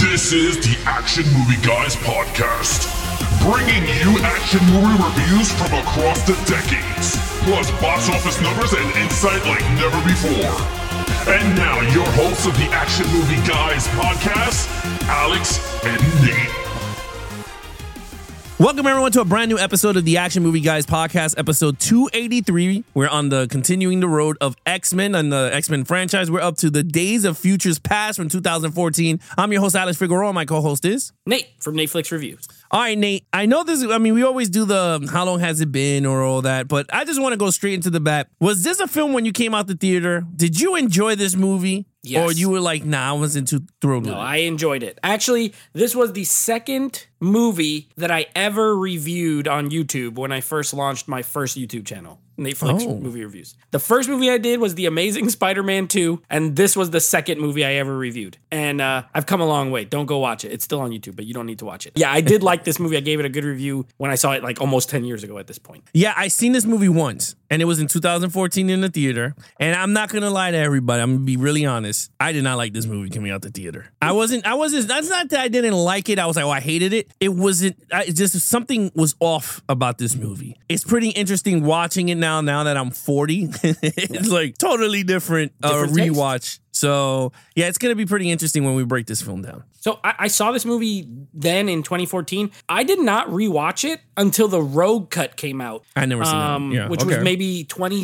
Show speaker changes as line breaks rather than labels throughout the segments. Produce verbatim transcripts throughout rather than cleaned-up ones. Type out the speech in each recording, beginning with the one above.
This is the Action Movie Guys podcast, bringing you action movie reviews from across the decades, plus box office numbers and insight like never before. And now, your hosts of the Action Movie Guys podcast, Alex and Nate.
Welcome, everyone, to a brand new episode of the Action Movie Guys podcast, episode two eighty-three. We're on the continuing the road of X-Men and the X-Men franchise. We're up to the Days of Futures Past from two thousand fourteen. I'm your host, Alex Figueroa. My co-host is
Nate from Netflix Reviews.
All right, Nate, I know this, I mean, we always do the how long has it been or all that, but I just want to go straight into the bat. Was this a film when you came out the theater? Did you enjoy this movie?
Yes.
Or you were like, nah, I wasn't too thrilled
No,
with it?
I enjoyed it. Actually, this was the second movie that I ever reviewed on YouTube when I first launched my first YouTube channel, Netflix
Oh.
Movie Reviews. The first movie I did was The Amazing Spider-Man two, and this was the second movie I ever reviewed. And uh, I've come a long way. Don't go watch it. It's still on YouTube, but you don't need to watch it. Yeah, I did like this movie. I gave it a good review when I saw it like almost ten years ago at this point.
Yeah, I seen this movie once, and it was in two thousand fourteen in the theater. And I'm not gonna lie to everybody. I'm gonna be really honest. I did not like this movie coming out the theater. I wasn't. I wasn't. That's not that I didn't like it. I was like, oh, I hated it. It wasn't. I, it just something was off about this movie. It's pretty interesting watching it now. Now that I'm forty, it's like totally different. Uh,
Different taste.
rewatch. So yeah, it's gonna be pretty interesting when we break this film down.
So I, I saw this movie then in twenty fourteen. I did not rewatch it until the Rogue Cut came out.
I never seen
um,
that. Yeah,
which
okay.
was maybe twenty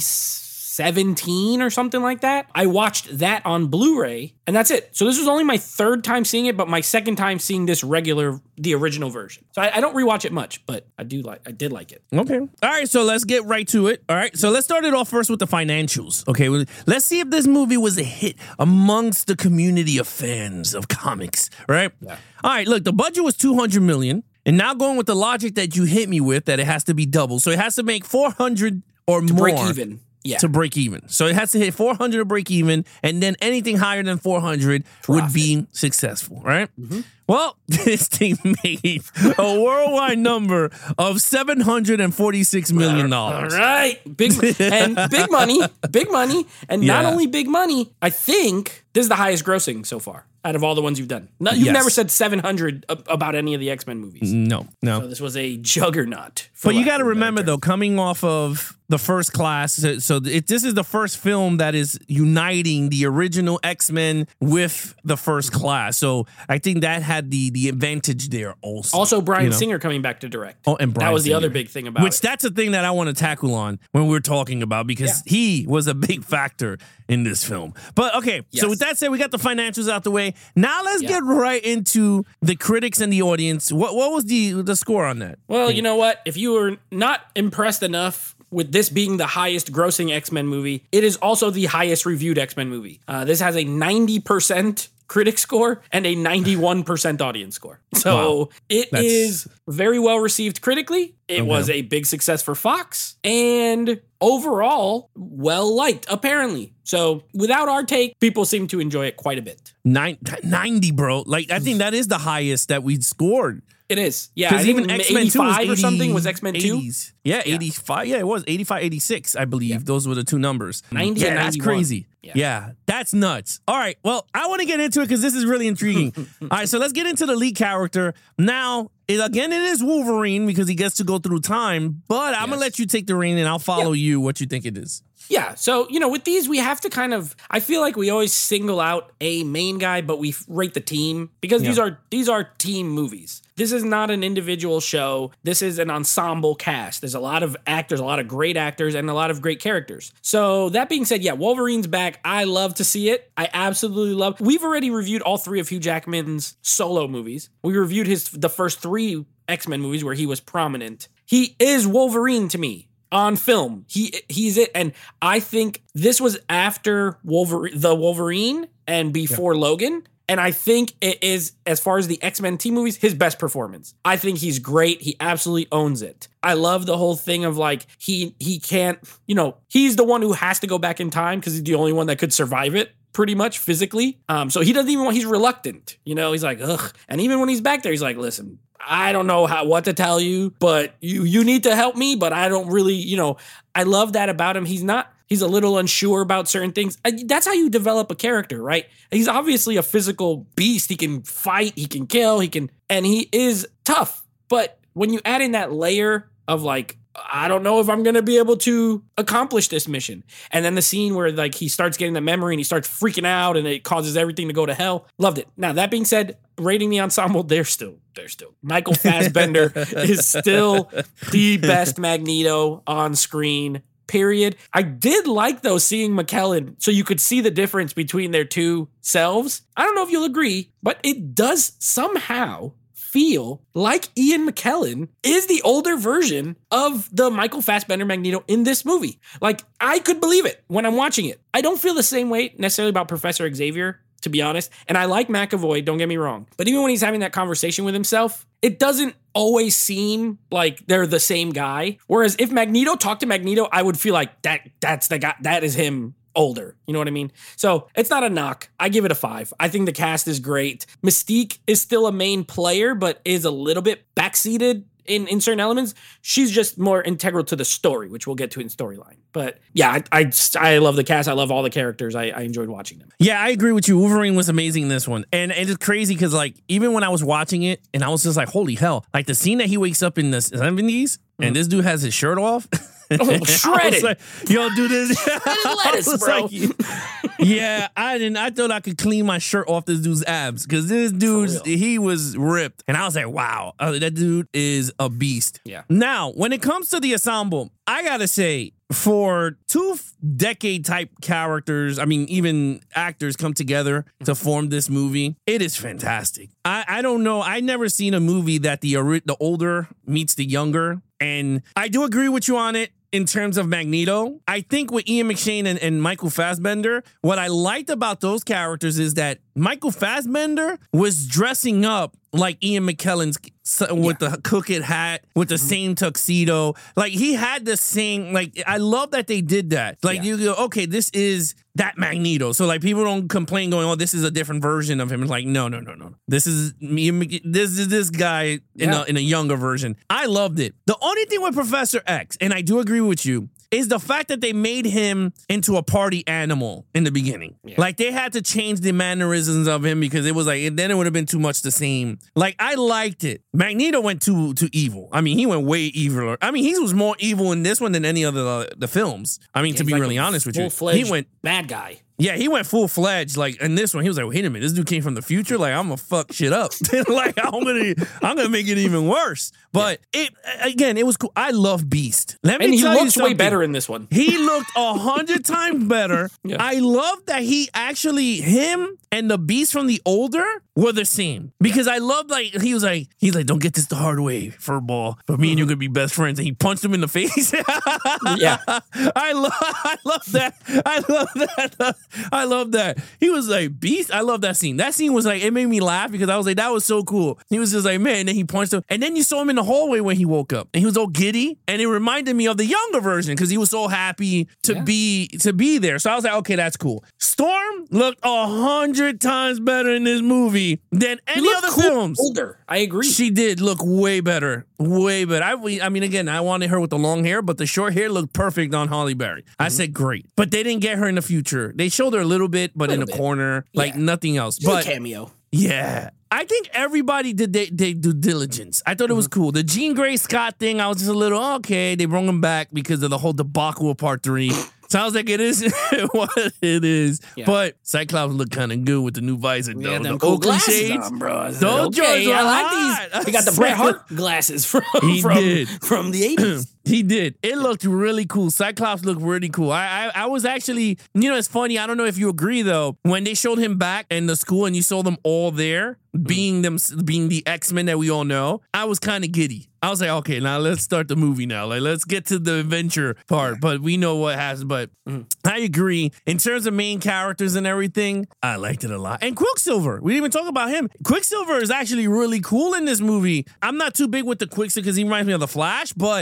seventeen or something like that. I watched that on Blu-ray, and that's it. So this was only my third time seeing it, but my second time seeing this regular, the original version. So I, I don't rewatch it much, but I do like, I did like it.
Okay. All right, so let's get right to it. All right, so let's start it off first with the financials. Okay, well, let's see if this movie was a hit amongst the community of fans of comics, right?
Yeah.
All right, look, the budget was two hundred million dollars, and now going with the logic that you hit me with, that it has to be double. So it has to make four hundred or
To
more.
break even. Yeah.
To break even. So it has to hit four hundred to break even, and then anything higher than four hundred would be successful, right?
Mm-hmm.
Well, this thing made a worldwide number of seven hundred forty-six million dollars.
All right. Big and big money, big money. And not
Yeah.
only big money, I think this is the highest grossing so far out of all the ones you've done. No, you've
Yes.
never said seven hundred ab- about any of the X-Men movies.
No, no.
So this was a juggernaut. for
But you
lack
got to
of a better
remember,
term.
though, coming off of the First Class, so so it, this is the first film that is uniting the original X-Men with the First Class. So I think that had the the advantage there also.
Also, Bryan
you know?
Singer coming back to direct.
Oh, and Bryan
that was the
Singer.
other big thing about
Which
it.
that's a thing that I want to tackle on when we're talking about, because he was a big factor in this film. But okay, so
Yes.
with that said, we got the financials out the way. Now let's
Yeah.
get right into the critics and the audience. What what was the the score on that?
Well, you know what? If you were not impressed enough with this being the highest grossing X-Men movie, it is also the highest reviewed X-Men movie. Uh, this has a ninety percent critic score and a ninety-one percent audience score. So
Wow.
it
That's-
is very well received critically. It
Okay.
was a big success for Fox, and overall well liked, apparently. So without our take, people seem to enjoy it quite a bit.
Nine, ninety, bro. Like, I think that is the highest that we scored.
It is. Yeah, I
Because
think
even X-Men two was
eighty-five or something was
eighty,
X-Men two.
eighties. Yeah, eighty-five. Yeah, it was eighty-five, eighty-six, I believe. Those were the two numbers.
ninety
yeah,
and
that's
ninety-one.
crazy.
Yeah.
Yeah. that's nuts. All right, well, I want to get into it because this is really intriguing. All right, so let's get into the lead character. Now, it, again, it is Wolverine because he gets to go through time, but I'm going to
Yes.
let you take the reign and I'll follow you what you think it is.
Yeah, so, you know, with these, we have to kind of, I feel like we always single out a main guy, but we f- rate the team because these
Yeah.
are these are team movies. This is not an individual show. This is an ensemble cast. There's a lot of actors, a lot of great actors, and a lot of great characters. So that being said, yeah, Wolverine's back. I love to see it. I absolutely love. We've already reviewed all three of Hugh Jackman's solo movies. We reviewed his the first three X-Men movies where he was prominent. He is Wolverine to me. On film, he he's it, and I think this was after Wolverine, the Wolverine, and before Logan, and I think it is, as far as the X-Men team movies, his best performance. I think he's great. He absolutely owns it. I love the whole thing of like he he can't, you know, he's the one who has to go back in time because he's the only one that could survive it. Pretty much physically. Um, so he doesn't even want, he's reluctant, you know, he's like, ugh. And even when he's back there, he's like, listen, I don't know how, what to tell you, but you, you need to help me. But I don't really, you know, I love that about him. He's not, He's a little unsure about certain things. That's how you develop a character, right? He's obviously a physical beast. He can fight, he can kill, he can, and he is tough. But when you add in that layer of like, I don't know if I'm going to be able to accomplish this mission. And then the scene where like he starts getting the memory and he starts freaking out and it causes everything to go to hell. Loved it. Now, that being said, rating the ensemble, they're still, they're still. Michael Fassbender is still the best Magneto on screen, period. I did like, though, seeing McKellen so you could see the difference between their two selves. I don't know if you'll agree, but it does somehow feel like Ian McKellen is the older version of the Michael Fassbender Magneto in this movie. Like, I could believe it when I'm watching it. I don't feel the same way necessarily about Professor Xavier, to be honest. And I like McAvoy, don't get me wrong. But even when he's having that conversation with himself, it doesn't always seem like they're the same guy. Whereas if Magneto talked to Magneto, I would feel like that that's the guy, that is him older. You know what I mean? So it's not a knock. I give it a five. I think the cast is great. Mystique is still a main player, but is a little bit backseated in, in certain elements. She's just more integral to the story, which we'll get to in storyline. But yeah, I, I, I love the cast. I love all the characters. I, I enjoyed watching them.
Yeah, I agree with you. Wolverine was amazing in this one. And, and it's crazy because like, even when I was watching it and I was just like, holy hell, like the scene that he wakes up in the seventies mm. and this dude has his shirt off.
Oh, shredded.
Like, yo, do this.
Lettuce, bro.
Like, yeah, I didn't. I thought I could clean my shirt off this dude's abs because this dude's he was ripped, and I was like, wow, uh, that dude is a beast.
Yeah.
Now, when it comes to the ensemble, I gotta say, for two decade type characters, I mean, even actors come together to form this movie, it is fantastic. I, I don't know. I never seen a movie that the the older meets the younger. And I do agree with you on it in terms of Magneto. I think with Ian McShane and, and Michael Fassbender, what I liked about those characters is that Michael Fassbender was dressing up like Ian McKellen's with yeah. the Cookit hat, with the mm-hmm. same tuxedo. Like, he had the same, like, I love that they did that. Like, yeah. you go, okay, this is that Magneto. So, like, people don't complain going, oh, this is a different version of him. It's like, no, no, no, no. This is me. This is this guy in, yeah. a, in a younger version. I loved it. The only thing with Professor X, and I do agree with you, is the fact that they made him into a party animal in the beginning. Yeah. Like, they had to change the mannerisms of him because it was like, then it would have been too much the same. Like, I liked it. Magneto went too too evil. I mean, he went way eviler. I mean, he was more evil in this one than any other uh, the films. I mean, yeah, to be like really honest with you, he went
bad guy.
Yeah, he went full fledged. Like in this one, he was like, "Wait a minute, this dude came from the future. Like, I'm gonna fuck shit up. Like, I'm gonna, I'm gonna make it even worse." But yeah. it again, it was cool. I love Beast. Let me
and he
tell
looks
you
way better in this one.
He looked a hundred times better. Yeah. I love that he actually him and the Beast from the older were the same because yeah. I love like he was like he's like, "Don't get this the hard way, furball. But me and you are gonna be best friends." And he punched him in the face.
Yeah,
I love, I love that. I love that. I love that. He was like, Beast. I love that scene. That scene was like, it made me laugh because I was like, that was so cool. He was just like, man, and then he punched him. And then you saw him in the hallway when he woke up and he was all giddy. And it reminded me of the younger version because he was so happy to yeah. be to be there. So I was like, okay, that's cool. Storm looked a hundred times better in this movie than any other
cool
films.
Older. I agree.
She did look way better. Way better. I, I mean, again, I wanted her with the long hair, but the short hair looked perfect on Halle Berry. Mm-hmm. I said, great. But they didn't get her in the future. They showed her a little bit, but little in a bit. corner, like yeah. nothing else.
Just
but
a cameo.
Yeah. I think everybody did they, they due diligence. I thought it was cool. The Jean Grey Scott thing, I was just a little, okay, they brought him back because of the whole debacle of part three. Sounds like it is what it is. Yeah. But Cyclops looked kind of good with the new visor, though.
Yeah, them
the
cool
Oakley
glasses
shades.
on, bro.
Those okay, joints are
I like
hot.
these. He got the Bret Hart glasses from,
he
from,
did.
from the eighties.
He did. It looked really cool. Cyclops looked really cool. I, I I was actually, you know, it's funny. I don't know if you agree, though. When they showed him back in the school and you saw them all there, being them, being the X-Men that we all know, I was kind of giddy. I was like, okay, now let's start the movie now. Like, let's get to the adventure part. But we know what happens. But mm. I agree. In terms of main characters and everything, I liked it a lot. And Quicksilver, we didn't even talk about him. Quicksilver is actually really cool in this movie. I'm not too big with the Quicksilver because he reminds me of the Flash. But honestly,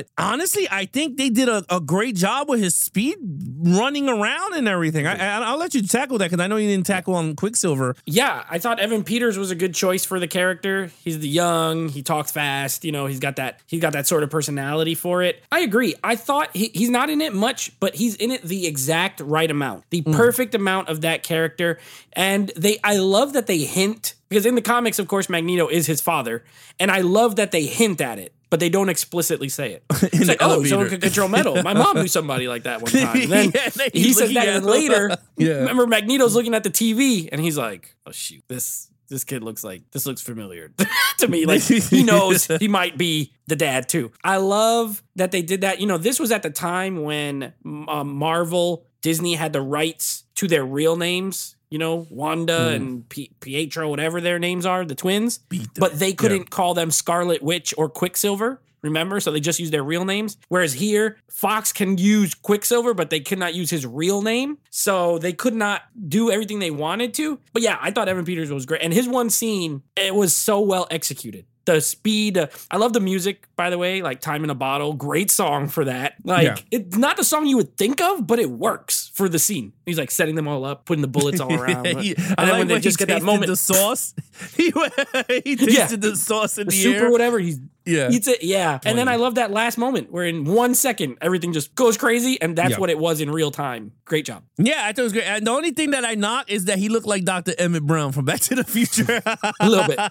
honestly, I think they did a, a great job with his speed running around and everything. I, I, I'll let you tackle that because I know you didn't tackle on Quicksilver.
Yeah, I thought Evan Peters was a good choice for the character. He's the young, he talks fast, you know, he's got that he's got that sort of personality for it. I agree. I thought he, he's not in it much, but he's in it the exact right amount, the mm. perfect amount of that character. And they, I love that they hint, because in the comics, of course, Magneto is his father, and I love that they hint at it, but they don't explicitly say it. It's like, oh, someone could control metal. My mom knew somebody like that one time. And then yeah, he says that, and later, yeah. remember, Magneto's looking at the T V, and he's like, oh, shoot, this this kid looks like, this looks familiar to me. Like, he knows he might be the dad, too. I love that they did that. You know, this was at the time when uh, Marvel, Disney had the rights to their real names. You know, Wanda mm. and P- Pietro, whatever their names are, the twins. But they couldn't yeah. call them Scarlet Witch or Quicksilver, remember? So they just used their real names. Whereas here, Fox can use Quicksilver, but they could not use his real name. So they could not do everything they wanted to. But yeah, I thought Evan Peters was great. And his one scene, it was so well executed. The speed, uh, I love the music, by the way, like Time in a Bottle. Great song for that. Like, yeah. it's not the song you would think of, but it works for the scene. He's like setting them all up, putting the bullets all around.
he,
and
I
then
like
when they just get that moment.
The sauce. he, he tasted yeah. the sauce in the, the
soup
air.
or whatever. He's
yeah.
eats it. Yeah. Funny. And then I love that last moment where in one second, everything just goes crazy. And that's yeah. what it was in real time. Great job.
Yeah, I thought it was great. And the only thing that I knock is that he looked like Doctor Emmett Brown from Back to the Future.
A little bit.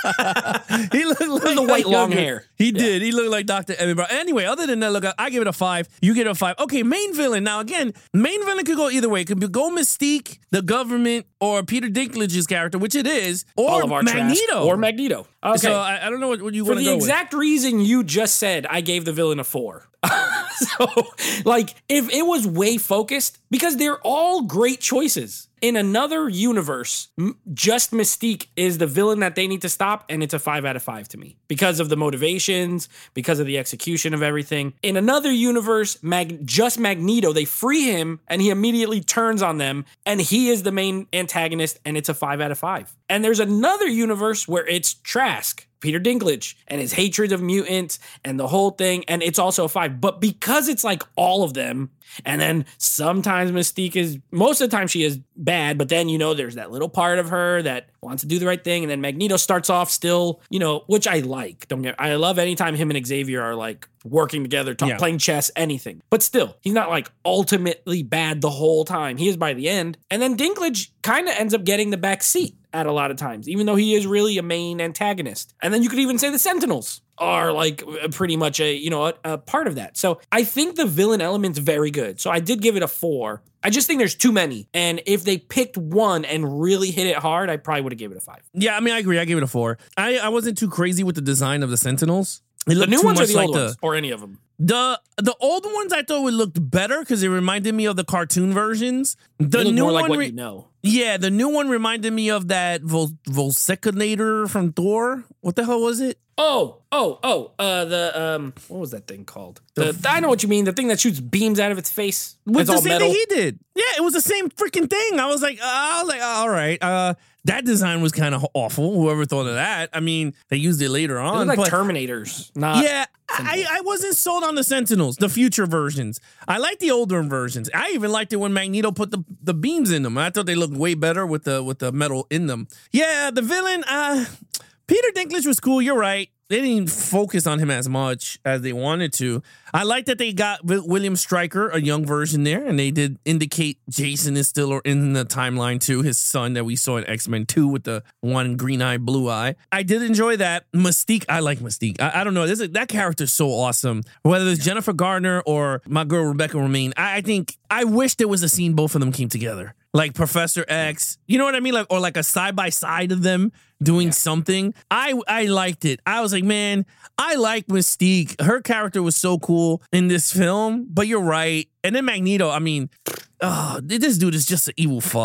he looked like
the white long hair.
He yeah. did. He looked like Doctor Emmett Brown. Anyway, other than that, look, I give it a five. You get a five. Okay, main villain. Now, again, main villain could go either way. It could be go Mystique, the government, or Peter Dinklage's character, which it is, or Magneto.
Trask, or Magneto. Okay.
So I, I don't know what, what you want to go with.
For the exact reason you just said, I gave the villain a four. So, like, if it was way focused, because they're all great choices. In another universe, just Mystique is the villain that they need to stop, and it's a five out of five to me because of the motivations, because of the execution of everything. In another universe, Mag- just Magneto, they free him, and he immediately turns on them, and he is the main antagonist, and it's a five out of five. And there's another universe where it's Trask, Peter Dinklage, and his hatred of mutants and the whole thing, and it's also a five. But because it's like all of them, and then sometimes Mystique is, most of the time she is bad, but then, you know, there's that little part of her that wants to do the right thing, and then Magneto starts off still, you know, which I like. Don't get, I love anytime him and Xavier are like working together, talk, yeah. playing chess, anything. But still, he's not like ultimately bad the whole time. He is by the end. And then Dinklage kind of ends up getting the back seat at a lot of times, even though he is really a main antagonist. And then you could even say the Sentinels are like pretty much a, you know, a, a part of that. So I think the villain element's very good. So I did give it a four. I just think there's too many. And if they picked one and really hit it hard, I probably would have given it a five.
Yeah, I mean, I agree. I gave it a four. I, I wasn't too crazy with the design of the Sentinels. It
the new ones or the
like
old
the,
ones? Or any of them?
The the old ones I thought would look better because it reminded me of the cartoon versions. The
new more
one
like what
re-
you know.
Yeah, the new one reminded me of that Vol- Volsecinator from Thor. What the hell was it?
Oh, oh, oh, uh, the, um, what was that thing called? The, the, I know what you mean. The thing that shoots beams out of its face.
With
it's
the
all
same
metal.
thing he did. Yeah, it was the same freaking thing. I was like, uh, I was like, all right. Uh, that design was kind of awful. Whoever thought of that. I mean, they used it later on.
It was like
but,
Terminators. Not
yeah, I, I wasn't sold on the Sentinels, the future versions. I like the older versions. I even liked it when Magneto put the, the beams in them. I thought they looked way better with the with the metal in them. Yeah, the villain, uh, Peter Dinklage was cool. You're right. They didn't focus on him as much as they wanted to. I like that they got William Stryker, a young version there, and they did indicate Jason is still in the timeline too, his son that we saw in X-Men two with the one green eye, blue eye. I did enjoy that. Mystique, I like Mystique. I, I don't know, this is, that character's so awesome. Whether it's Jennifer Gardner or my girl Rebecca Romijn, I, I think, I wish there was a scene both of them came together. Like Professor X, you know what I mean? Like, or like a side by side of them doing yeah. something. I I liked it. I was like, man, I like Mystique. Her character was so cool in this film. But you're right. And then Magneto, I mean, oh, this dude is just an evil fuck. I,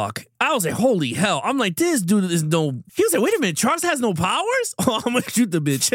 I was like, holy hell. I'm like, this dude is no. He was like, wait a minute, Charles has no powers? Oh, I'm going to shoot the bitch.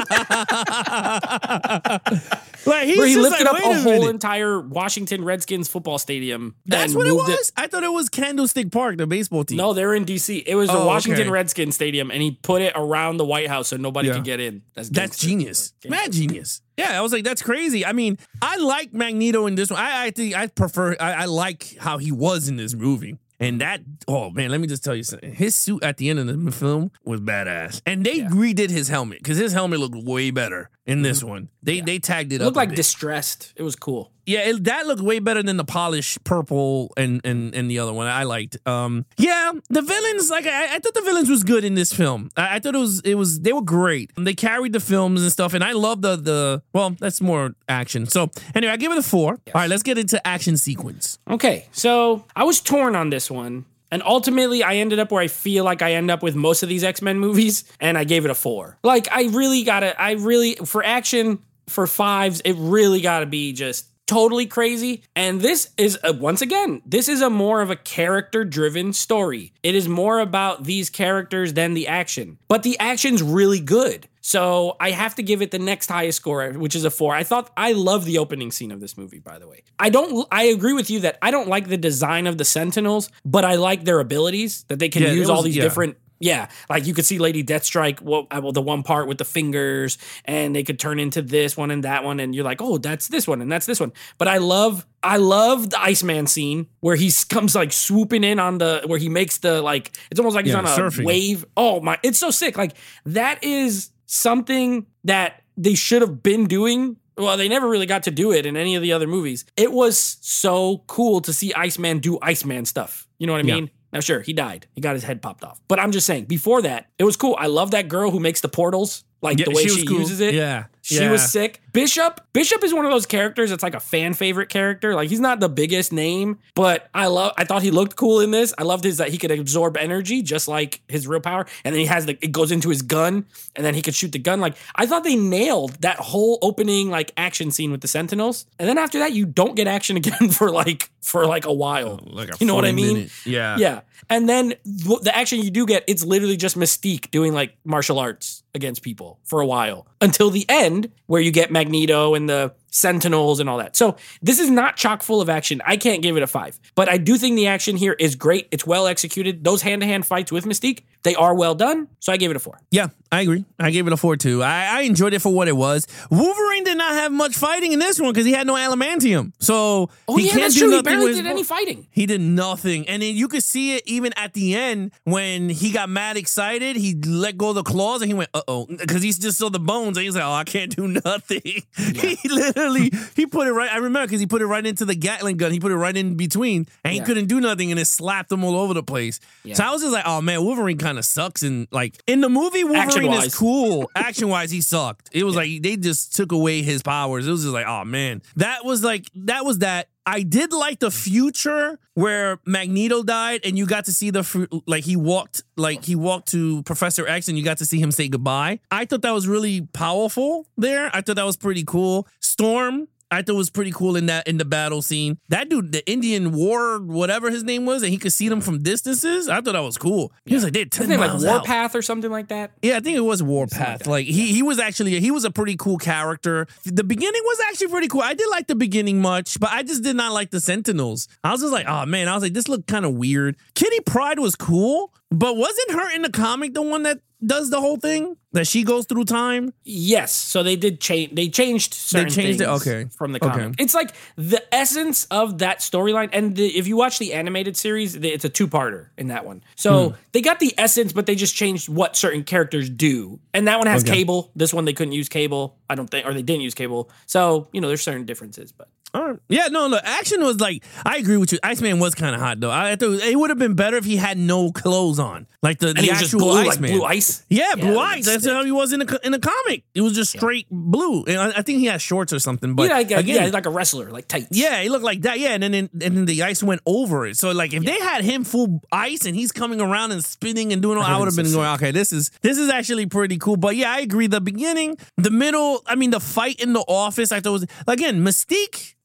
Like, he's
Where he
just
lifted
like,
up
wait
a
a
whole
minute.
entire Washington Redskins football stadium.
That's
and
what it
moved
was? I thought it was Candlestick Park, the baseball team.
No, they're in D C. It was the
Oh,
Washington
okay.
Redskins Stadium, and he put it around the White House so nobody
Yeah.
could get in. That's
That's
gangster.
genius.
Gangster.
Mad genius. Yeah, I was like, that's crazy. I mean, I like Magneto in this one. I, I think I prefer, I, I like how he was in this movie. And that, oh man, let me just tell you something. His suit at the end of the film was badass. And they
Yeah.
redid his helmet because his helmet looked way better in this
Mm-hmm.
one. They they tagged it
It
up.
looked
a
like
bit.
distressed. It was cool.
Yeah, it, that looked way better than the polished purple and and, and the other one I liked. Um, yeah, the villains, like I, I thought the villains was good in this film. I, I thought it was it was they were great. They carried the films and stuff, and I love the the well, that's more action. So anyway, I give it a four. All right, let's get into action sequence.
Okay, so I was torn on this one. And ultimately, I ended up where I feel like I end up with most of these X-Men movies, and I gave it a four. Like, I really gotta, I really, for action, for fives, it really gotta be just totally crazy. And this is, a, once again, this is a more of a character-driven story. It is more about these characters than the action. But the action's really good. So I have to give it the next highest score, which is a four. I thought, I love the opening scene of this movie, by the way. I don't, I agree with you that I don't like the design of the Sentinels, but I like their abilities, that they can
Yeah, it
use all
was-
these
yeah.
different, yeah, like you could see Lady Deathstrike, well, well, the one part with the fingers, and they could turn into this one and that one, and you're like, oh, that's this one and that's this one. But I love, I love the Iceman scene where he comes like swooping in on the, where he makes the like, it's almost like he's
Yeah,
on a
surfing.
wave. Oh my, it's so sick. Like that is something that they should have been doing. Well, they never really got to do it in any of the other movies. It was so cool to see Iceman do Iceman stuff. You know what I
Yeah.
mean? Now, sure, he died. He got his head popped off. But I'm just saying, before that, it was cool. I love that girl who makes the portals, like
Yeah,
the way
she
she,
was cool.
uses it.
Yeah,
She
yeah.
was sick. Bishop, Bishop is one of those characters that's like a fan favorite character. Like he's not the biggest name, but I love, I thought he looked cool in this. I loved his that he could absorb energy just like his real power. And then he has the, it goes into his gun and then he could shoot the gun. Like I thought they nailed that whole opening like action scene with the Sentinels. And then after that, you don't get action again for like, for like a while.
Like a
you know what I
forty
mean?
minute- Yeah.
Yeah. And then th- the action you do get, it's literally just Mystique doing like martial arts against people for a while until the end where you get Magneto and the Sentinels and all that. So this is not chock full of action. I can't give it a five, but I do think the action here is great. It's well executed. Those hand-to-hand fights with Mystique, they are well done. So I gave it a four.
Yeah, I agree. I gave it a four too. I, I enjoyed it for what it was. Wolverine did not have much fighting in this one because he had no adamantium. So
Oh
he
yeah,
can't
that's
do
true. He
nothing
barely
with
did
his
any
bo-
fighting.
He did nothing. And then you could see it even at the end when he got mad excited. He let go of the claws and he went, uh-oh. Because he just saw the bones and he's like, oh, I can't do nothing. He literally, he put it right, I remember because he put it right into the Gatling gun. He put it right in between and he
Yeah.
couldn't do nothing and it slapped him all over the place.
Yeah.
So I was just like, oh man, Wolverine kind of sucks. And like in the movie, Wolverine
Action-wise.
is cool. Action-wise, he sucked. It was like they just took away his powers. It was just like, oh man. That was like, that was that. I did like the future where Magneto died and you got to see the, fru- like he walked, like he walked to Professor X and you got to see him say goodbye. I thought that was really powerful there. I thought that was pretty cool. Storm, I thought was pretty cool in that in the battle scene. That dude, the Indian war, whatever his name was, and he could see them from distances. I thought that was cool. He was like, they're ten
His name like
miles out.
Warpath or something like that.
Yeah, I think it was Warpath. Like he he was actually he was a pretty cool character. The beginning was actually pretty cool. I did like the beginning much, but I just did not like the Sentinels. I was just like, oh man, I was like, this looked kind of weird. Kitty Pryde was cool, but wasn't her in the comic the one that does the whole thing? That she goes through time?
Yes, so they did change. They changed certain
changed it?
things
Okay.
from the
Okay.
comic. It's like the essence of that storyline. And the, if you watch the animated series, the- it's a two-parter in that one. So
Hmm.
they got the essence, but they just changed what certain characters do. And that one has
Okay.
Cable. This one they couldn't use Cable. I don't think, or they didn't use Cable. So you know, there's certain differences. But
All right. Yeah, no, the action was like, I agree with you. Iceman was kind of hot though. I thought it would have been better if he had no clothes on, like the,
and
the
he was just
actual
blue, like
Iceman.
blue ice.
Yeah,
Yeah,
blue
that
eyes.
was
That's
sick.
how he was in the co- in the comic. It was just straight blue, and I, I think he had shorts or something. But
yeah, like, a-
again,
yeah, like a wrestler, like tights.
yeah, he looked like that. Yeah, and then and then the ice went over it. So like, if they had him full ice and he's coming around and spinning and doing all, I would have been going, okay, this is this is actually pretty cool. But yeah, I agree. The beginning, the middle. I mean, the fight in the office. I thought was again Mystique.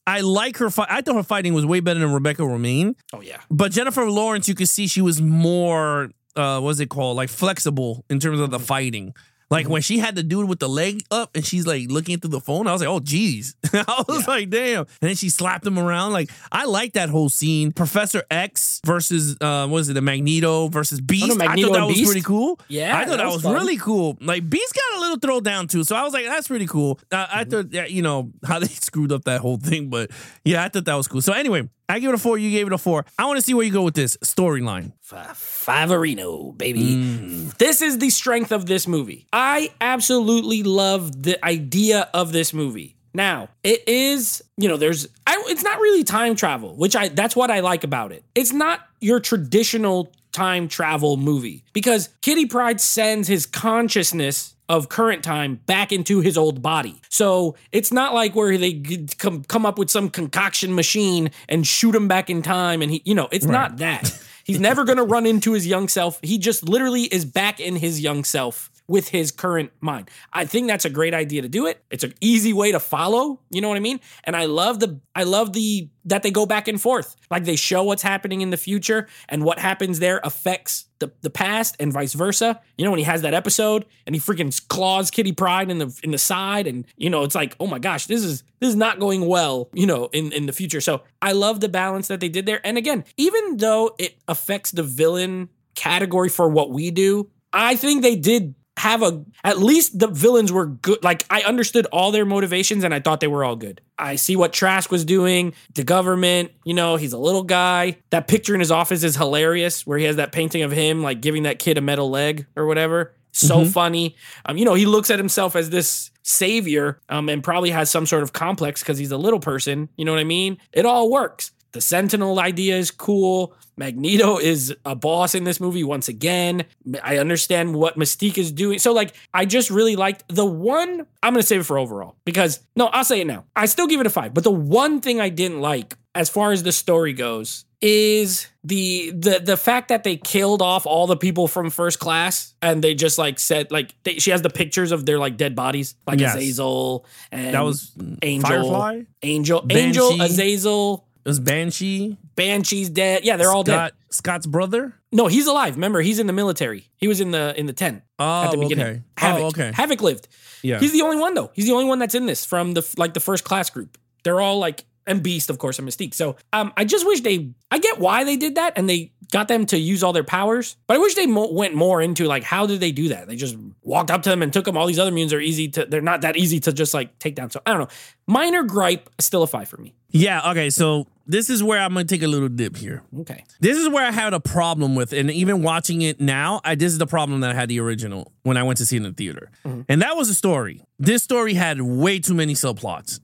I like her fight. I thought her fighting was way better than Rebecca Romijn.
Oh, yeah.
But Jennifer Lawrence, you could see she was more, uh, what's it called? Like flexible in terms of the fighting. Like when she had the dude with the leg up and she's like looking through the phone, I was like, oh, geez. I was
Yeah.
like, damn. And then she slapped him around. Like, I like that whole scene. Professor X versus, uh, what is it, the Magneto versus Beast.
Oh, no, Magneto
I thought that
and
was
Beast?
pretty cool.
Yeah,
I thought
that
that,
was
was
fun.
really cool. Like, Beast got a little throw down too. So I was like, that's pretty cool. Uh, I
Mm-hmm.
thought, that, you know, how they screwed up that whole thing. But yeah, I thought that was cool. So anyway, I give it a four. You gave it a four. I want to see where you go with this storyline.
Favorino, baby. Mm. This is the strength of this movie. I absolutely love the idea of this movie. Now, it is, you know, there's, I, it's not really time travel, which I, that's what I like about it. It's not your traditional time travel movie because Kitty Pryde sends his consciousness of current time back into his old body. So it's not like where they g- come, come up with some concoction machine and shoot him back in time. And he, you know, it's right. not that. He's never going to run into his young self. He just literally is back in his young self with his current mind. I think that's a great idea to do it. It's an easy way to follow. You know what I mean? And I love the, I love the, that they go back and forth. Like they show what's happening in the future and what happens there affects the, the past and vice versa. You know, when he has that episode and he freaking claws Kitty Pryde in the, in the side and, you know, it's like, oh my gosh, this is, this is not going well, you know, in, in the future. So I love the balance that they did there. And again, even though it affects the villain category for what we do, I think they did have a, at least the villains were good. Like I understood all their motivations and I thought they were all good. I see what Trask was doing, the government, you know, he's a little guy. That picture in his office is hilarious where he has that painting of him like giving that kid a metal leg or whatever. So mm-hmm. funny. Um, you know, he looks at himself as this savior um, and probably has some sort of complex because he's a little person. You know what I mean? It all works. The Sentinel idea is cool. Magneto is a boss in this movie once again. I understand what Mystique is doing. So, like, I just really liked the one, I'm going to save it for overall because, no, I'll say it now. I still give it a five. But the one thing I didn't like as far as the story goes is the the the fact that they killed off all the people from First Class and they just like said like they, she has the pictures of their like dead bodies like yes. Azazel and
that was
Angel,
Firefly?
Angel,
Banshee.
Angel, Azazel.
It was Banshee.
Banshee's dead. Yeah, they're
Scott,
all dead.
Scott's brother?
No, he's alive. Remember, he's in the military. He was in the in the tent
oh,
at the beginning.
Okay.
Havoc.
Oh, okay.
Havoc lived.
Yeah.
He's the only one though. He's the only one that's in this from the like the First Class group. They're all like and Beast, of course, and Mystique. So um, I just wish they. I get why they did that and they got them to use all their powers, but I wish they mo- went more into like how did they do that? They just walked up to them and took them. All these other mutants are easy to. They're not that easy to just like take down. So I don't know. Minor gripe, still a five for me.
Yeah. Okay. So this is where I'm gonna take a little dip here.
Okay.
This is where I had a problem with, and even watching it now, I this is the problem that I had the original when I went to see it in the theater, mm-hmm. and that was the story. This story had way too many subplots,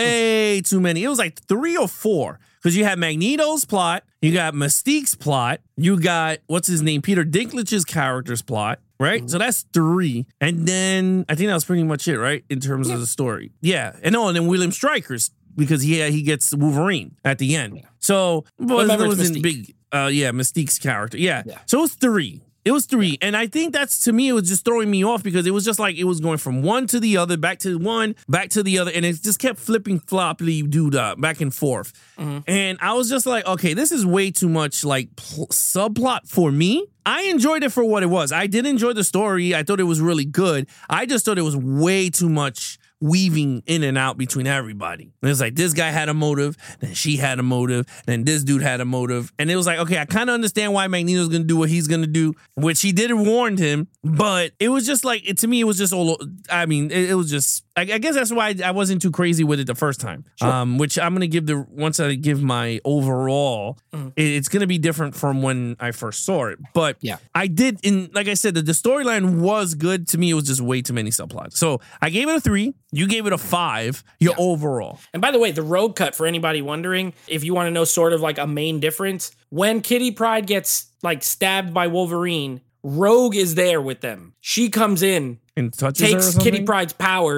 way too many. It was like three or four because you had Magneto's plot, you got Mystique's plot, you got what's his name, Peter Dinklage's character's plot. Right? Mm-hmm. So that's three. And then I think that was pretty much it, right? In terms yeah. of the story. Yeah. And no, and then William Stryker's because he he gets Wolverine at the end. Yeah. So well, it wasn't big. Uh, yeah, Mystique's character. Yeah. yeah. So it was three. It was three. And I think that's, to me, it was just throwing me off because it was just like it was going from one to the other, back to one, back to the other. And it just kept flipping floppily dude up back and forth. Mm-hmm. And I was just like, okay, this is way too much like pl- subplot for me. I enjoyed it for what it was. I did enjoy the story. I thought it was really good. I just thought it was way too much weaving in and out between everybody. And it's like this guy had a motive, then she had a motive, then this dude had a motive. And it was like, okay, I kind of understand why Magneto's going to do what he's going to do, which he did warn him. But it was just like, it, to me, it was just all, I mean, it, it was just, I, I guess that's why I, I wasn't too crazy with it the first time. Sure. Um, which I'm going to give the, once I give my overall, mm. it, it's going to be different from when I first saw it. But
yeah,
I did, in like I said, the, the storyline was good. To me, it was just way too many subplots. So I gave it a three. You gave it a five, your yeah. overall.
And by the way, the road cut, for anybody wondering, if you want to know sort of like a main difference, when Kitty Pryde gets like stabbed by Wolverine, Rogue is there with them. She comes in,
and touches
takes
her or
Kitty Pryde's powers,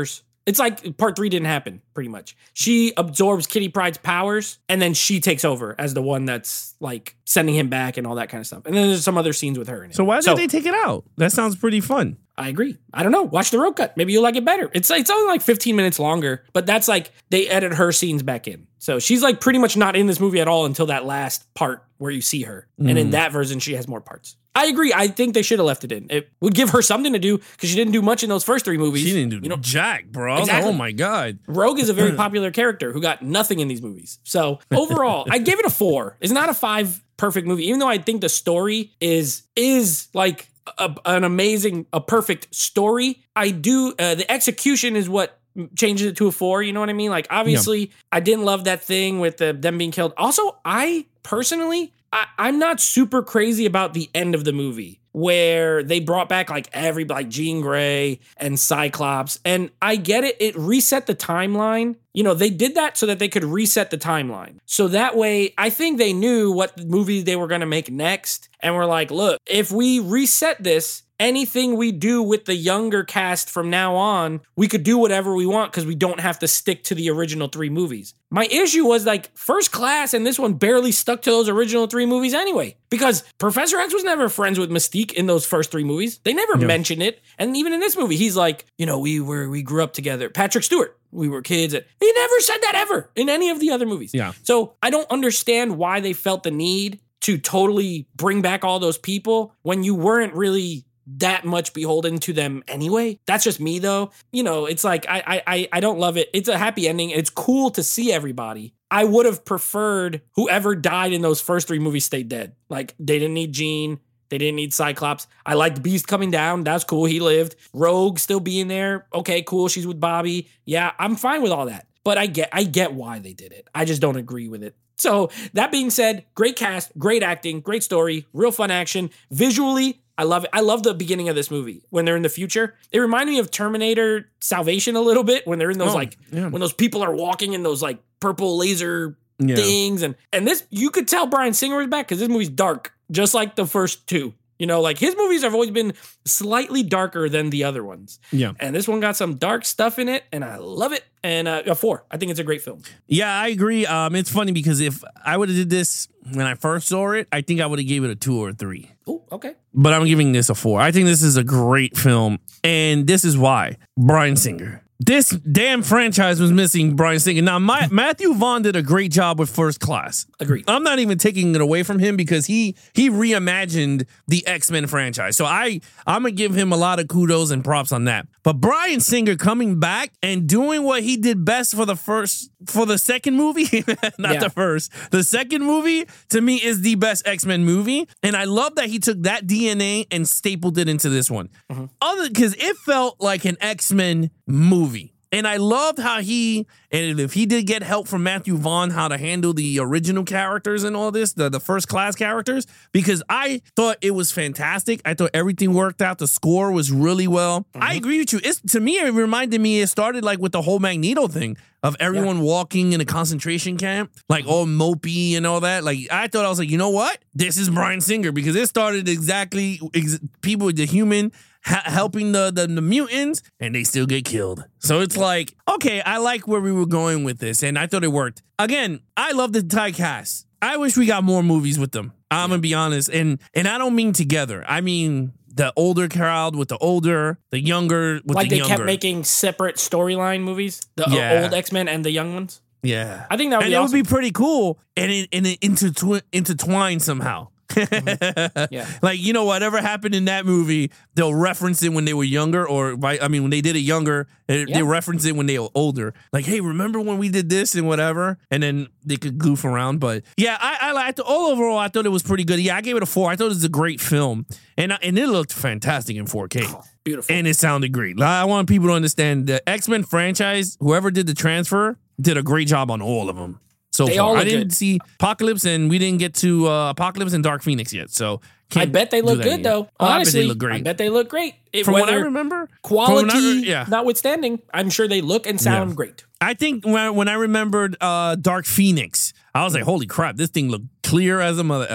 It's like part three didn't happen, pretty much. She absorbs Kitty Pryde's powers, and then she takes over as the one that's like sending him back and all that kind of stuff. And then there's some other scenes with her in it.
So why did so, they take it out? That sounds pretty fun.
I agree. I don't know. Watch the road cut. Maybe you'll like it better. It's it's only like fifteen minutes longer, but that's like they edit her scenes back in. So she's like pretty much not in this movie at all until that last part where you see her. Mm. And in that version, she has more parts. I agree. I think they should have left it in. It would give her something to do because she didn't do much in those first three movies.
She didn't do
you know,
jack, bro.
Exactly.
Oh my God.
Rogue is a very popular character who got nothing in these movies. So overall, I gave it a four. It's not a five perfect movie, even though I think the story is is like a, an amazing, a perfect story. I do uh, the execution is what changes it to a four. You know what I mean? Like obviously, yeah. I didn't love that thing with the, them being killed. Also, I personally, I, I'm not super crazy about the end of the movie where they brought back like every like Jean Grey and Cyclops. And I get it. It reset the timeline. You know, they did that so that they could reset the timeline. So that way, I think they knew what movie they were going to make next. And we're like, look, if we reset this, anything we do with the younger cast from now on, we could do whatever we want because we don't have to stick to the original three movies. My issue was like First Class and this one barely stuck to those original three movies anyway, because Professor X was never friends with Mystique in those first three movies. They never yeah. mentioned it. And even in this movie, he's like, you know, we were, we grew up together. Patrick Stewart, we were kids. He never said that ever in any of the other movies.
Yeah.
So I don't understand why they felt the need to totally bring back all those people when you weren't really that much beholden to them anyway. That's just me though. You know, it's like I I I don't love it. It's a happy ending. It's cool to see everybody. I would have preferred whoever died in those first three movies stayed dead. Like they didn't need Jean. They didn't need Cyclops. I liked Beast coming down. That's cool. He lived. Rogue still being there. Okay, cool. She's with Bobby. Yeah, I'm fine with all that. But I get I get why they did it. I just don't agree with it. So that being said, great cast, great acting, great story, real fun action. Visually, I love it. I love the beginning of this movie when they're in the future. It reminded me of Terminator Salvation a little bit when they're in those oh, like yeah. when those people are walking in those like purple laser yeah. things and and this you could tell Bryan Singer was back because this movie's dark, just like the first two. You know, like his movies have always been slightly darker than the other ones.
Yeah.
And this one got some dark stuff in it, and I love it. And uh, a four. I think it's a great film.
Yeah, I agree. Um, it's funny because if I would have did this when I first saw it, I think I would have gave it a two or a three.
Oh, okay.
But I'm giving this a four. I think this is a great film, and this is why. Bryan Singer. This damn franchise was missing Bryan Singer. Now, my, Matthew Vaughn did a great job with First Class.
Agreed.
I'm not even taking it away from him because he he reimagined the X-Men franchise. So I, I'm going to give him a lot of kudos and props on that. But Bryan Singer coming back and doing what he did best for the first, for the second movie, not yeah. the first, the second movie to me is the best X-Men movie. And I love that he took that D N A and stapled it into this one. Mm-hmm. Other because it felt like an X-Men movie. And I loved how he, and if he did get help from Matthew Vaughn, how to handle the original characters and all this, the, the First Class characters, because I thought it was fantastic. I thought everything worked out. The score was really well. Mm-hmm. I agree with you. It's, to me, it reminded me, it started like with the whole Magneto thing of everyone yeah. walking in a concentration camp, like all mopey and all that. Like, I thought, I was like, you know what? This is Bryan Singer, because it started exactly, ex- people with the human Ha- helping the, the the mutants, and they still get killed. So it's like, okay, I like where we were going with this, and I thought it worked. Again, I love the entire cast. I wish we got more movies with them. I'm gonna be honest, and and I don't mean together. I mean the older crowd with the older, the younger with
like
the
younger. Like they kept making separate storyline movies, the yeah. old X-Men and the young ones.
Yeah,
I think that would
and
be
it
awesome.
would be pretty cool, and it and it intertwi- intertwine somehow.
Mm-hmm. Yeah.
Like, you know, whatever happened in that movie, they'll reference it when they were younger, or I mean, when they did it younger, they, yeah. they reference it when they were older. Like, hey, remember when we did this and whatever? And then they could goof around. But yeah, I, I liked it. All overall, I thought it was pretty good. Yeah, I gave it a four. I thought it was a great film, and and it looked fantastic in four K.
Oh, beautiful,
and it sounded great. I want people to understand the X-Men franchise. Whoever did the transfer did a great job on all of them. So
they
far, I didn't
good.
see Apocalypse, and we didn't get to uh, Apocalypse and Dark Phoenix yet. So
I bet they look good, though.
Oh,
Honestly,
I bet they look great.
I bet they look great. It,
From what I remember,
quality
I, yeah.
notwithstanding, I'm sure they look and sound
yeah.
great.
I think when I, when I remembered uh, Dark Phoenix, I was like, "Holy crap! This thing looked clear as a mother effer."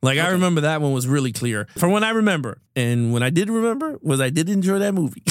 Like okay. I remember that one was really clear from when I remember. And when I did remember was I did enjoy that movie.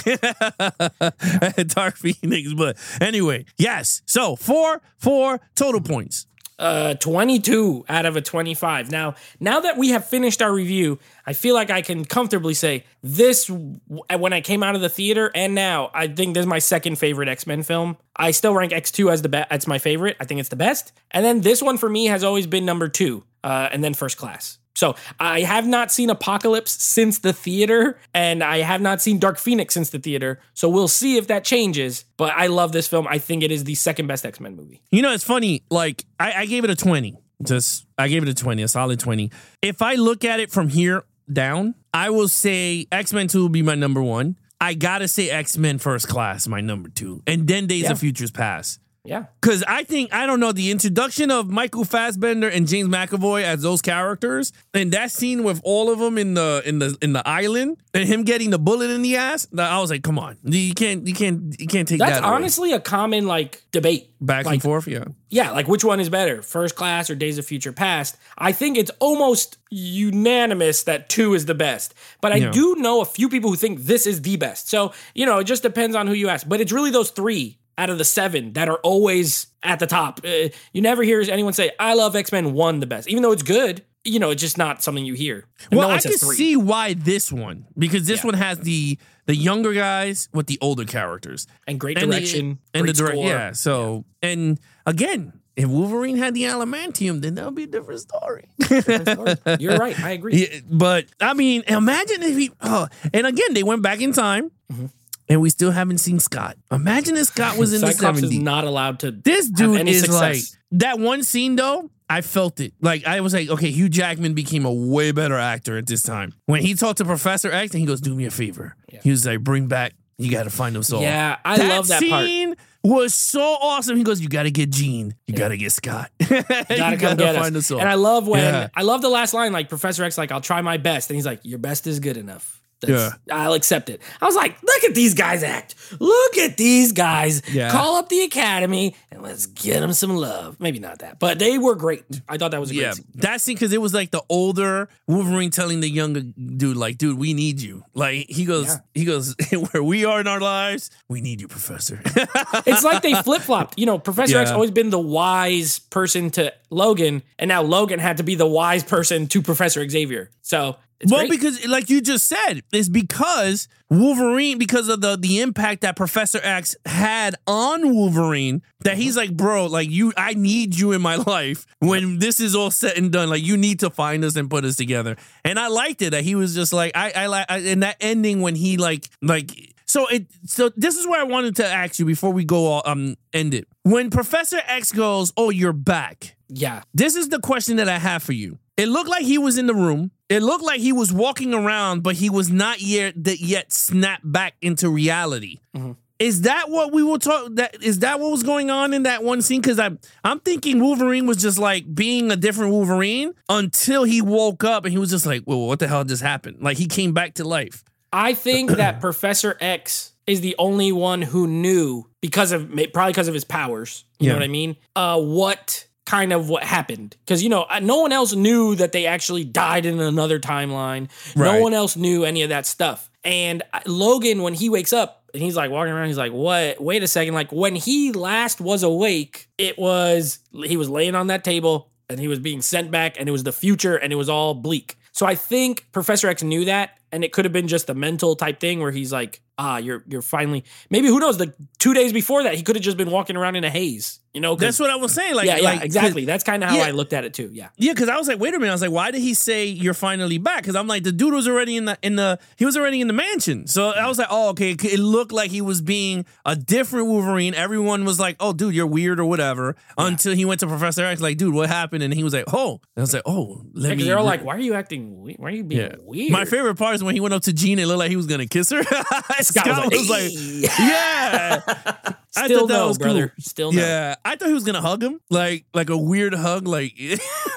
Dark Phoenix. But anyway, yes. So four, four total points.
Uh, twenty-two out of a twenty-five. Now, now that we have finished our review, I feel like I can comfortably say this, when I came out of the theater and now, I think this is my second favorite X-Men film. I still rank X two as the best. It's my favorite. I think it's the best. And then this one for me has always been number two, uh, and then First Class. So I have not seen Apocalypse since the theater, and I have not seen Dark Phoenix since the theater. So we'll see if that changes. But I love this film. I think it is the second best X-Men movie.
You know, it's funny. Like, I, I gave it a twenty. Just, I gave it a twenty, a solid twenty. If I look at it from here down, I will say X-Men two will be my number one. I gotta say X-Men First Class, my number two. And then Days yeah. of Futures Past.
Yeah.
Because I think, I don't know, the introduction of Michael Fassbender and James McAvoy as those characters, and that scene with all of them in the in the in the island, and him getting the bullet in the ass, I was like, come on, you can't you can't you can't take
That's
that.
That's honestly a common like debate,
back
like,
and forth. Yeah,
yeah, like which one is better, First Class or Days of Future Past? I think it's almost unanimous that two is the best, but I yeah. do know a few people who think this is the best. So you know, it just depends on who you ask. But it's really those three out of the seven that are always at the top. Uh, you never hear anyone say, I love X-Men one the best, even though it's good. You know, it's just not something you hear.
And well, no I can three. see why this one, because this yeah. one has the the younger guys with the older characters.
And great direction.
And,
great
the direct,
score.
yeah. So, yeah. and again, if Wolverine had the adamantium, then that would be a different story.
different story. You're right. I agree.
Yeah, but, I mean, imagine if he, oh, and again, they went back in time. Mm-hmm. And we still haven't seen Scott. Imagine if Scott was in the seventies.
Is not allowed to.
This dude
have any
is
success.
like that one scene though. I felt it. Like I was like, okay, Hugh Jackman became a way better actor at this time. When he talked to Professor X and he goes, "Do me a favor." Yeah. He was like, "Bring back. You got to find them all."
Yeah, I
that
love that
scene
part.
Was so awesome. He goes, "You got to get Jean. You yeah. got to get Scott. you
gotta come
gotta
get
find
us."
us all.
And I love when
yeah.
I love the last line, like Professor X, like I'll try my best, and he's like, "Your best is good enough." That's, yeah. I'll accept it. I was like, look at these guys act. Look at these guys. Yeah. Call up the Academy and let's get them some love. Maybe not that, but they were great. I thought that was a great
yeah,
scene.
That scene, because it was like the older Wolverine telling the younger dude, like, dude, we need you. Like, he goes, yeah. he goes, where we are in our lives, we need you, Professor.
It's like they flip-flopped. You know, Professor
yeah.
X always been the wise person to Logan, and now Logan had to be the wise person to Professor Xavier. So... It's
well,
great.
because like you just said, it's because Wolverine, because of the the impact that Professor X had on Wolverine, that he's like, bro, like you, I need you in my life when this is all said and done. Like you need to find us and put us together. And I liked it that he was just like, I, I like, and that ending when he like, like. So it so this is where I wanted to ask you before we go all, um end it. When Professor X goes, "Oh, you're back."
Yeah.
This is the question that I have for you. It looked like he was in the room. It looked like he was walking around, but he was not yet yet snapped back into reality. Mm-hmm. Is that what we will talk? That is that what was going on in that one scene? Because I'm I'm thinking Wolverine was just like being a different Wolverine until he woke up and he was just like, "Well, what the hell just happened?" Like he came back to life.
I think that Professor X is the only one who knew because of probably because of his powers. You yeah. know what I mean? Uh, what kind of what happened? Because you know, no one else knew that they actually died in another timeline. Right. No one else knew any of that stuff. And Logan, when he wakes up and he's like walking around, he's like, "What? Wait a second! Like when he last was awake, it was he was laying on that table and he was being sent back, and it was the future, and it was all bleak." So I think Professor X knew that, and it could have been just a mental type thing where he's like, ah, you're you're finally, maybe who knows, the two days before that, he could have just been walking around in a haze, you know?
That's what I was saying. Like,
yeah, yeah,
like,
exactly. That's kind of how
yeah.
I looked at it too, yeah.
Yeah, because I was like, wait a minute. I was like, why did he say you're finally back? Because I'm like, the dude was already in the, in the, he was already in the mansion. So I was like, oh, okay. It looked like he was being a different Wolverine. Everyone was like, oh, dude, you're weird or whatever. Yeah. Until he went to Professor X, like, dude, what happened? And he was like, oh. And I was like, oh, let
yeah,
me.
They're all like, why are you acting weird? Why are you being yeah. weird?
My favorite part is when he went up to Jean and looked like he was going to kiss her. Scott,
Scott was like,
was like yeah. I
Still
thought that
no,
was
brother.
Cool.
Still no.
Yeah. I thought he was going to hug him. Like, like a weird hug. Like, he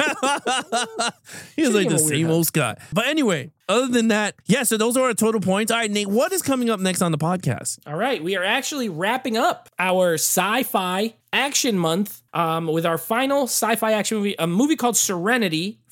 was like the same old Scott. But anyway, other than that, yeah, so those are our total points. All right, Nate, what is coming up next on the podcast?
All right, we are actually wrapping up our sci-fi action month um, with our final sci-fi action movie, a movie called Serenity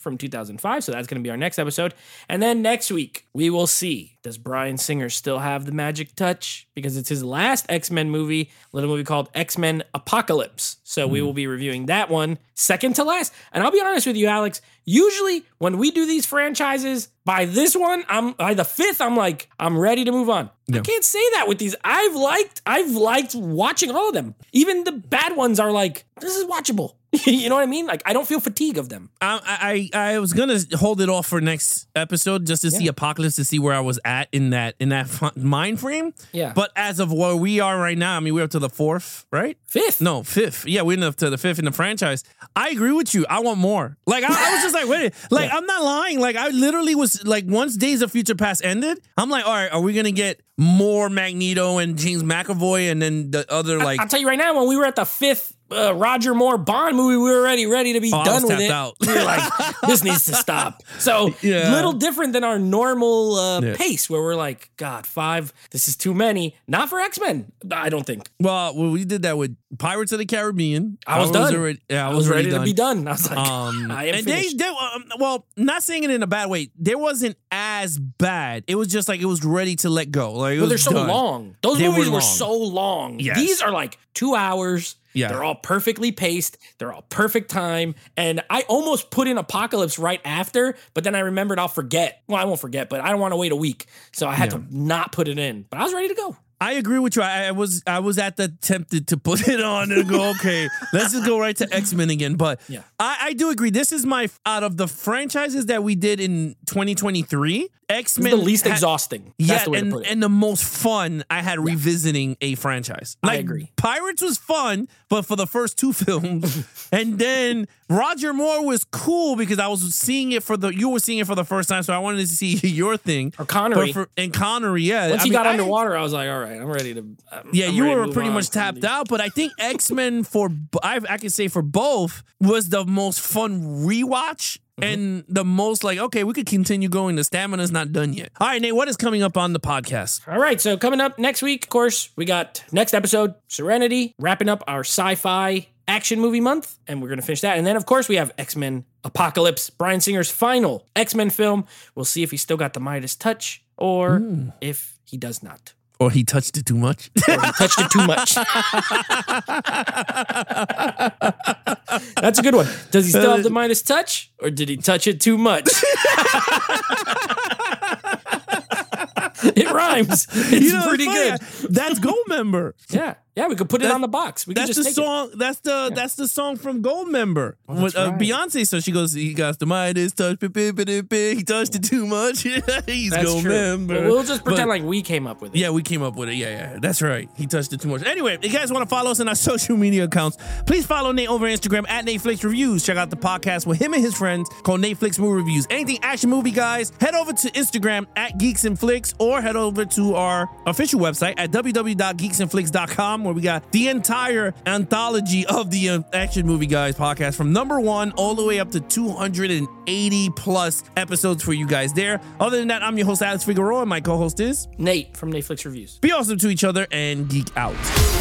from two thousand five. So that's going to be our next episode. And then next week, we will see, does Bryan Singer still have the magic touch? Because it's his last X-Men movie, a little movie called X-Men Apocalypse. So mm. we will be reviewing that one second to last. And I'll be honest with you, Alex, usually when we do these franchises, by this one, I'm by the fifth, I'm like, I'm ready to move on. Yeah. I can't say that with these. I've liked, I've liked watching all of them. Even the bad ones are like, this is watchable. You know what I mean? Like, I don't feel fatigue of them.
I I, I was gonna hold it off for next episode just to yeah. see Apocalypse, to see where I was at in that in that f- mind frame.
Yeah.
But as of where we are right now, I mean, we're up to the fourth, right?
Fifth.
No, fifth. Yeah, we're up to the fifth in the franchise. I agree with you. I want more. Like, I, I was just like, wait, like yeah. I'm not lying. Like, I literally was like, once Days of Future Past ended, I'm like, all right, are we gonna get more Magneto and James McAvoy and then the other like?
I, I'll tell you right now, when we were at the fifth Uh, Roger Moore Bond movie, we were already ready to be
oh,
done with it.
Out.
We were like, this needs to stop. So, yeah. little different than our normal uh, yeah. pace where we're like, God, five, this is too many. Not for X-Men, I don't think.
Well, well we did that with Pirates of the Caribbean.
I was, I was done.
Already, yeah, I,
I
was,
was ready
done.
to be done. I was like, um, I am
and
finished.
They, they, um, well, not saying it in a bad way. There wasn't as bad. It was just like it was ready to let go. Like, it
well,
was
they're so
done.
long. Those
they
movies
were,
were
long.
so long.
Yes.
These are like two hours.
Yeah.
They're all perfectly paced. They're all perfect time. And I almost put in Apocalypse right after, but then I remembered I'll forget. Well, I won't forget, but I don't want to wait a week. So I had yeah. to not put it in. But I was ready to go.
I agree with you. I, I was I was at the tempted to put it on and go, okay, let's just go right to X-Men again. But
yeah.
I, I do agree. This is my, out of the franchises that we did in twenty twenty-three, X-Men.
This is the least
had,
exhausting. That's
yeah,
the way
and,
to put it.
and the most fun I had yeah. revisiting a franchise. Like,
I agree.
Pirates was fun, but for the first two films. And then Roger Moore was cool because I was seeing it for the, you were seeing it for the first time, so I wanted to see your thing.
Or Connery.
For, and Connery, yeah.
Once
I
he
mean,
got
I,
underwater, I was like, all right, I'm ready to. I'm,
yeah,
I'm
you
ready
were
to
pretty
on.
much tapped out, but I think X-Men for, I, I can say for both, was the most fun rewatch. Mm-hmm. And the most like, okay, we could continue going. The stamina's not done yet. All right, Nate, what is coming up on the podcast?
All right, so coming up next week, of course, we got next episode, Serenity, wrapping up our sci-fi action movie month, and we're going to finish that. And then, of course, we have X-Men Apocalypse, Bryan Singer's final X-Men film. We'll see if he still got the Midas touch or mm. if he does not.
Or he touched it too much.
Or he touched it too much. That's a good one. Does he still have the Midas touch, or did he touch it too much? It rhymes. It's you know, pretty good.
That's Goldmember.
Yeah. Yeah, we could put
that's,
it on the box. We could
that's
just
the
take
song.
It.
That's the yeah. that's the song from Goldmember
oh,
with uh,
right.
Beyonce. So she goes, he got the Midas touch, he touched it too much. He's Goldmember.
Well, we'll just pretend but, like we came up with it.
Yeah, we came up with it. Yeah, yeah, that's right. He touched it too much. Anyway, if you guys want to follow us on our social media accounts, please follow Nate over Instagram at Nateflix Reviews. Check out the podcast with him and his friends called Nateflix Movie Reviews. Anything action movie, guys, head over to Instagram at Geeks and Flicks, or head over to our official website at w w w dot geeks and flicks dot com, where we got the entire anthology of the uh, Action Movie Guys podcast from number one all the way up to two hundred eighty plus episodes for you guys there. Other than that, I'm your host, Alex Figueroa, and my co-host is
Nate from Nateflix Reviews.
Be awesome to each other and geek out.